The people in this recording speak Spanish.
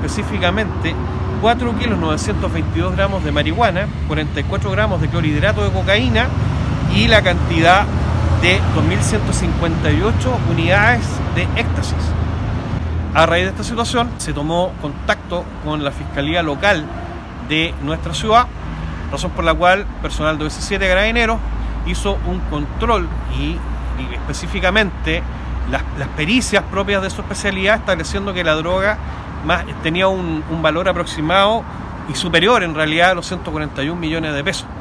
específicamente 4 kilos 922 gramos de marihuana, 44 gramos de clorhidrato de cocaína y la cantidad de 2.158 unidades de éxtasis. A raíz de esta situación se tomó contacto con la Fiscalía Local de nuestra ciudad, razón por la cual personal de OS7 Carabineros hizo un control y específicamente las pericias propias de su especialidad, estableciendo que la droga tenía un valor aproximado y superior en realidad a los 141 millones de pesos.